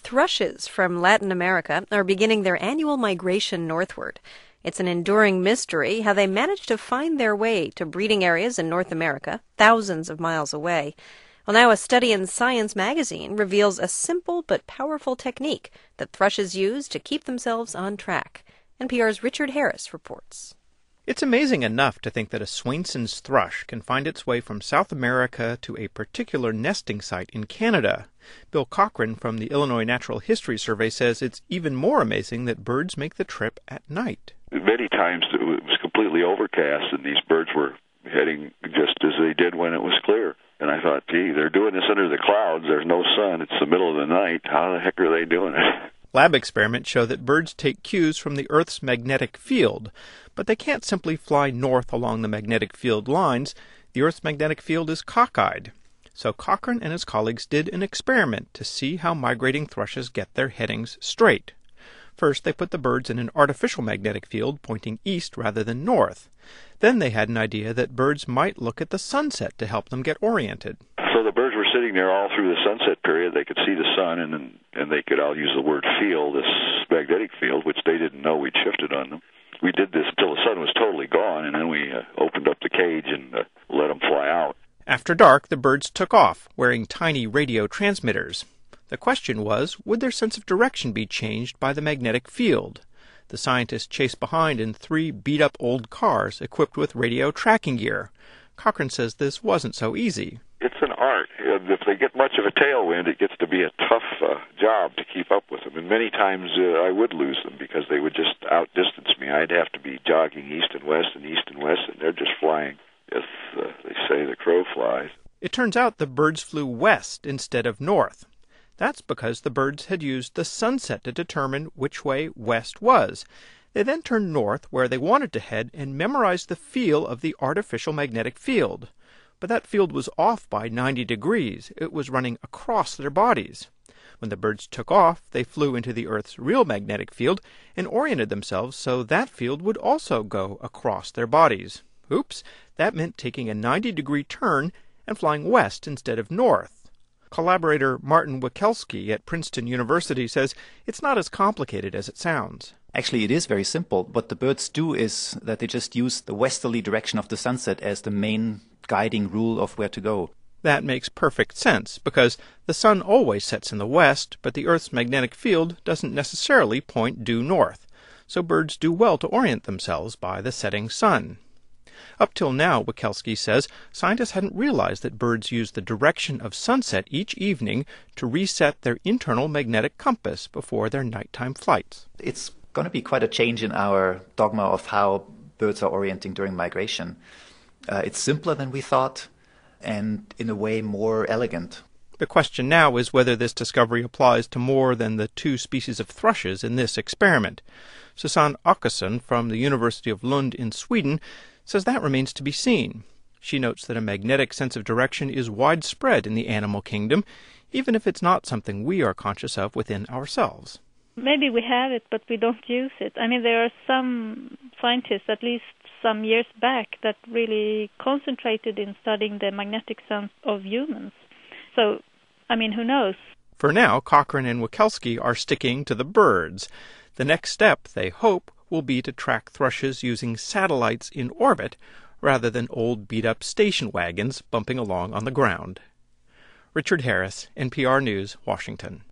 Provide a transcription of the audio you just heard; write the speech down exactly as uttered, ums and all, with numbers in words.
Thrushes from Latin America are beginning their annual migration northward. It's an enduring mystery how they managed to find their way to breeding areas in North America, thousands of miles away. Well, now a study in Science magazine reveals a simple but powerful technique that thrushes use to keep themselves on track. N P R's Richard Harris reports. It's amazing enough to think that a Swainson's thrush can find its way from South America to a particular nesting site in Canada. Bill Cochran from the Illinois Natural History Survey says it's even more amazing that birds make the trip at night. Many times it was completely overcast and these birds were heading just as they did when it was clear. And I thought, gee, they're doing this under the clouds. There's no sun. It's the middle of the night. How the heck are they doing it? Lab experiments show that birds take cues from the Earth's magnetic field, but they can't simply fly north along the magnetic field lines. The Earth's magnetic field is cockeyed. So Cochran and his colleagues did an experiment to see how migrating thrushes get their headings straight. First, they put the birds in an artificial magnetic field pointing east rather than north. Then they had an idea that birds might look at the sunset to help them get oriented. So the birds were sitting there all through the sunset period. They could see the sun, and and they could, I'll use the word field, this magnetic field, which they didn't know we'd shifted on them. We did this until the sun was totally gone, and then we uh, opened up the cage and uh, let them fly out. After dark, the birds took off, wearing tiny radio transmitters. The question was, would their sense of direction be changed by the magnetic field? The scientists chased behind in three beat-up old cars equipped with radio tracking gear. Cochran says this wasn't so easy. It's an art. If they get much of a tailwind, it gets to be a tough uh, job to keep up with them. And many times uh, I would lose them because they would just outdistance me. I'd have to be jogging east and west and east and west, and they're just flying, as uh, they say, the crow flies. It turns out the birds flew west instead of north. That's because the birds had used the sunset to determine which way west was. They then turned north where they wanted to head and memorized the feel of the artificial magnetic field. But that field was off by ninety degrees. It was running across their bodies. When the birds took off, they flew into the Earth's real magnetic field and oriented themselves so that field would also go across their bodies. Oops, that meant taking a ninety-degree turn and flying west instead of north. Collaborator Martin Wikelski at Princeton University says it's not as complicated as it sounds. Actually, it is very simple. What the birds do is that they just use the westerly direction of the sunset as the main guiding rule of where to go. That makes perfect sense, because the sun always sets in the west, but the Earth's magnetic field doesn't necessarily point due north, so birds do well to orient themselves by the setting sun. Up till now, Wikelski says, scientists hadn't realized that birds use the direction of sunset each evening to reset their internal magnetic compass before their nighttime flights. It's going to be quite a change in our dogma of how birds are orienting during migration. Uh, it's simpler than we thought, and in a way more elegant. The question now is whether this discovery applies to more than the two species of thrushes in this experiment. Susanne Åkesson from the University of Lund in Sweden says that remains to be seen. She notes that a magnetic sense of direction is widespread in the animal kingdom, even if it's not something we are conscious of within ourselves. Maybe we have it, but we don't use it. I mean, there are some scientists, at least some years back, that really concentrated in studying the magnetic sense of humans. So, I mean, who knows? For now, Cochran and Wikelski are sticking to the birds. The next step, they hope, will be to track thrushes using satellites in orbit rather than old beat-up station wagons bumping along on the ground. Richard Harris, N P R News, Washington.